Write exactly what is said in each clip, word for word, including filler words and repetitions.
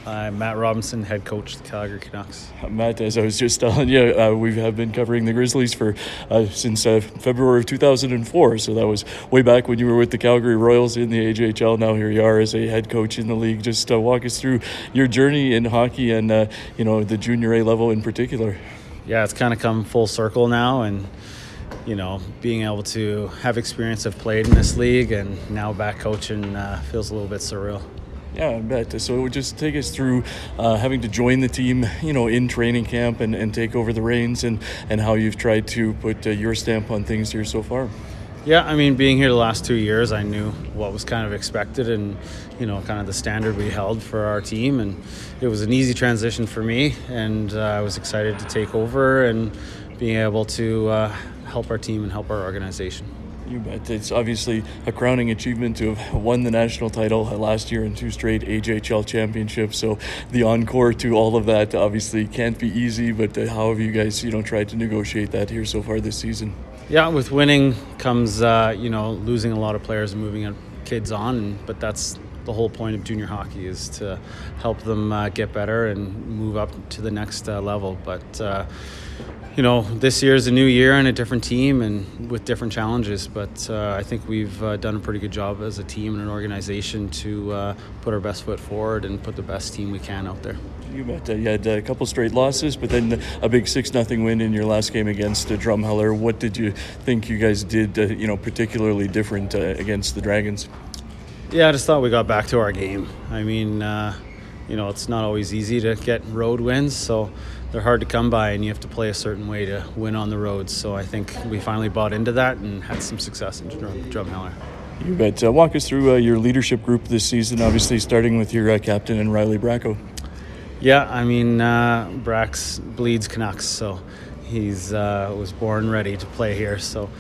I'm Matt Robinson, head coach of the Calgary Canucks. Matt, as I was just telling you, uh, we have been covering the Grizzlies for uh, since uh, February of two thousand four. So that was way back when you were with the Calgary Royals in the A J H L. Now here you are as a head coach in the league. Just uh, walk us through your journey in hockey and uh, you know the junior A level in particular. Yeah, it's kind of come full circle now, and you know, being able to have experience of played in this league and now back coaching uh, feels a little bit surreal. Yeah, I bet. So just take us through uh, having to join the team, you know, in training camp and, and take over the reins, and, and how you've tried to put uh, your stamp on things here so far. Yeah, I mean, being here the last two years, I knew what was kind of expected and, you know, kind of the standard we held for our team. And it was an easy transition for me, and uh, I was excited to take over and being able to uh, help our team and help our organization. You bet. It's obviously a crowning achievement to have won the national title last year in two straight A J H L championships. So the encore to all of that obviously can't be easy, but uh, how have you guys, you know, tried to negotiate that here so far this season? Yeah, with winning comes, uh, you know, losing a lot of players and moving kids on, but that's the whole point of junior hockey, is to help them uh, get better and move up to the next uh, level. But uh, you know, this year is a new year and a different team and with different challenges, but uh, I think we've uh, done a pretty good job as a team and an organization to uh, put our best foot forward and put the best team we can out there. You bet. Uh, you had a couple straight losses, but then a big six nothing win in your last game against uh, Drumheller. What did you think you guys did, uh, you know, particularly different uh, against the Dragons? Yeah, I just thought we got back to our game. I mean, uh, you know, it's not always easy to get road wins, so they're hard to come by, and you have to play a certain way to win on the roads. So I think we finally bought into that and had some success in Drum- Drumheller. You bet. Uh, walk us through uh, your leadership group this season, obviously starting with your uh, captain and Riley Bracco. Yeah, I mean, uh, Brax bleeds Canucks, so he's uh, was born ready to play here. So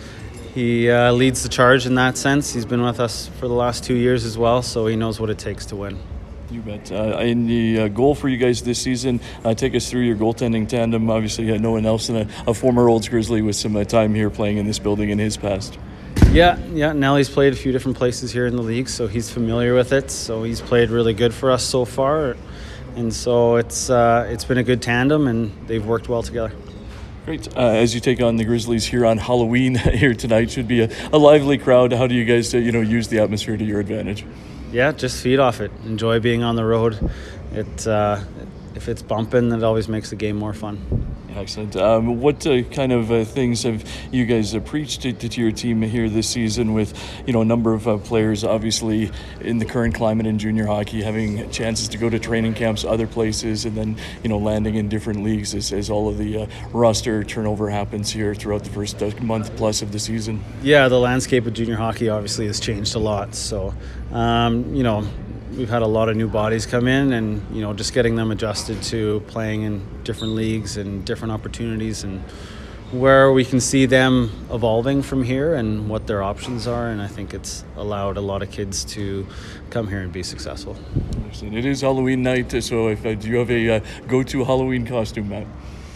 he uh, leads the charge in that sense. He's been with us for the last two years as well, so he knows what it takes to win. You bet. Uh, in the uh, goal for you guys this season, uh, take us through your goaltending tandem. Obviously, uh, Noah Nelson, a, a former Olds Grizzly with some uh, time here playing in this building in his past. Yeah, yeah. Nelly's played a few different places here in the league, so he's familiar with it. So he's played really good for us so far, and so it's uh, it's been a good tandem, and they've worked well together. Great. Uh, as you take on the Grizzlies here on Halloween here tonight, should be a, a lively crowd. How do you guys, uh, you know, use the atmosphere to your advantage? Yeah, just feed off it. Enjoy being on the road. It uh, if it's bumping, it always makes the game more fun. Excellent. Um, what uh, kind of uh, things have you guys uh, preached to, to your team here this season? With you know a number of uh, players, obviously in the current climate in junior hockey, having chances to go to training camps, other places, and then you know landing in different leagues as, as all of the uh, roster turnover happens here throughout the first uh, month plus of the season. Yeah, the landscape of junior hockey obviously has changed a lot. So um, you know. We've had a lot of new bodies come in, and you know, just getting them adjusted to playing in different leagues and different opportunities, and where we can see them evolving from here and what their options are. And I think it's allowed a lot of kids to come here and be successful. It is Halloween night, so if uh, do you have a uh, go-to Halloween costume, Matt?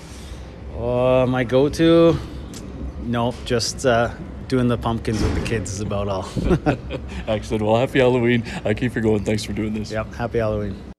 Uh, my go-to? No, just uh, doing the pumpkins with the kids is about all. Excellent. Well, happy Halloween. I keep you going. Thanks for doing this. Yep, happy Halloween.